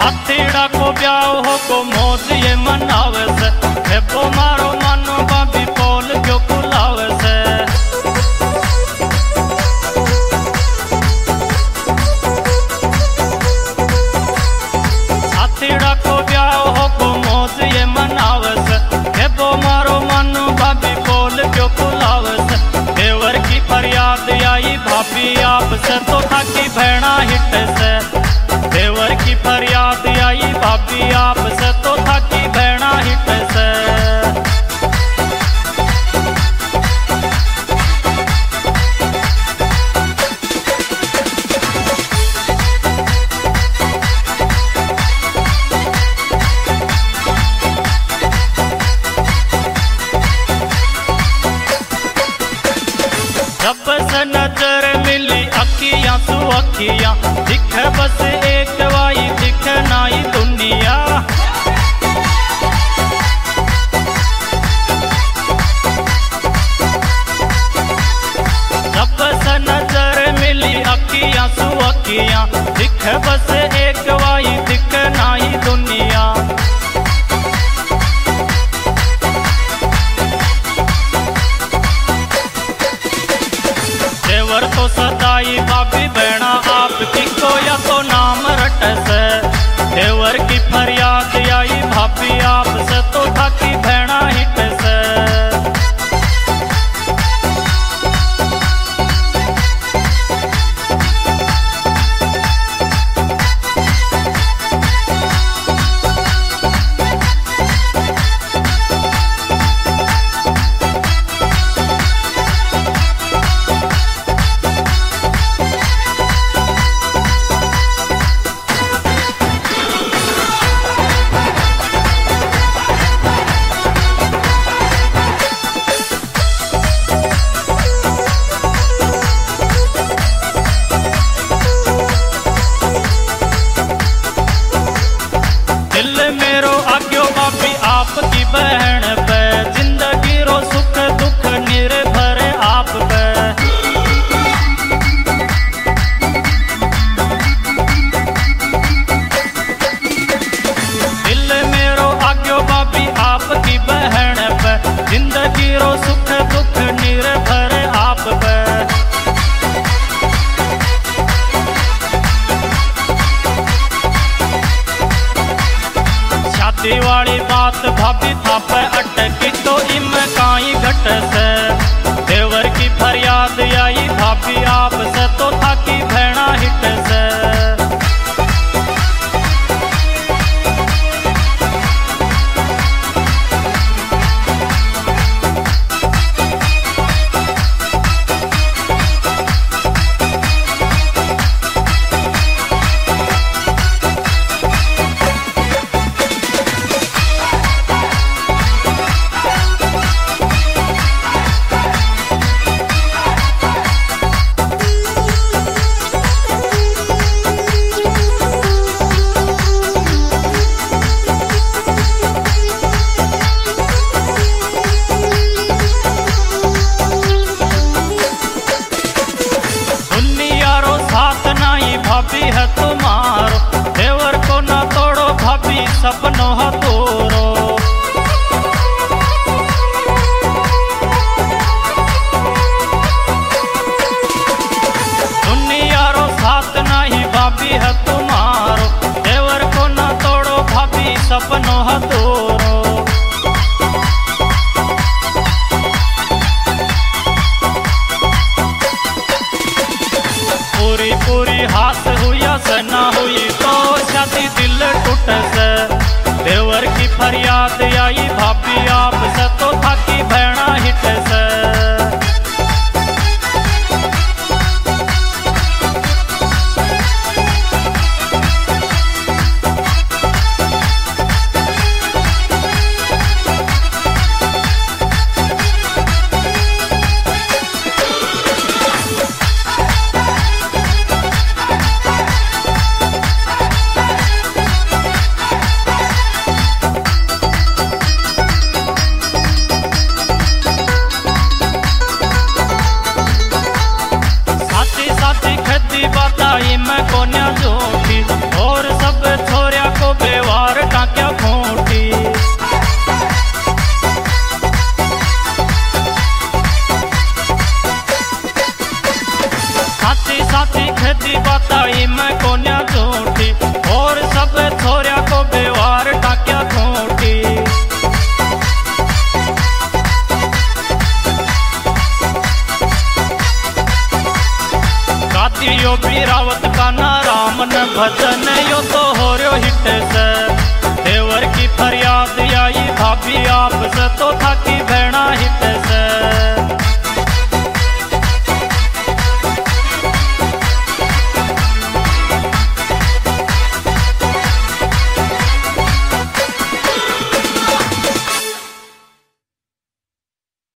हाथीड़ा को ब्याह हो को मौज ये मनावे से, हेबो मारो मानो बाबी पोल क्यों कुलावे से। हाथीड़ा को ब्याह हो को मौज ये मनावे से, हेबो मारो मानो बाबी पोल क्यों कुलावे से। देवर की फरियाद आई भाभी आप से तो थाकी भेड़ा हिट से। देवर की फरियाद आई भाभी आप से तो थाकी भेड़ा हिट से। जब से नजर मिली अखियां सु अखियां, दिखे बस एक वाई दिखे नाई दुनिया। जब से नजर मिली अखियां सु अखियां, दिखे बस एक वाई दिखे नाई दुनिया। देवर तो सदाई भाभी बहना आपकी को या तो नाम रट से। देवर की फरियाद आई भाभी आप से तो थाकी बहना हिट से। दिल मेरो आग्यो भाभी आपकी बहन पे, जिंदगी रो सुख दुख निर्भर आप पे। दिल मेरो आग्यो भाभी आपकी बहन पे, जिंदगी रो सुख दुख निर्भर आप पे। शादी वाली बात भाभी था पे अटकी तो इम काई घट से। देवर की फरियाद आई भाभी आप से तो थाकी भेड़ा हिट से। भाभी है तुम्हारो, देवर को ना तोड़ो भाभी सपनों हा तोड़ो। दुनिया रो साथ नहीं भाभी है तुम्हारो, देवर को ना तोड़ो भाभी सपनों हा तोड़ो। पूरी पूरी हाथ हुई से ना हुई तो शादी दिल टूट से। देवर की फरियाद आई भाभी आप से तो थाकी भेड़ा हिट से। साथी खेती बताई मैं कोन्या झूठी, और सब छोरिया को व्यवहार टाक्या झूठी। गातियो बीरावत का ना राम न भजन यो तो हो रयो हिट से। देवर की फरियाद आई भाभी आप से तो था कि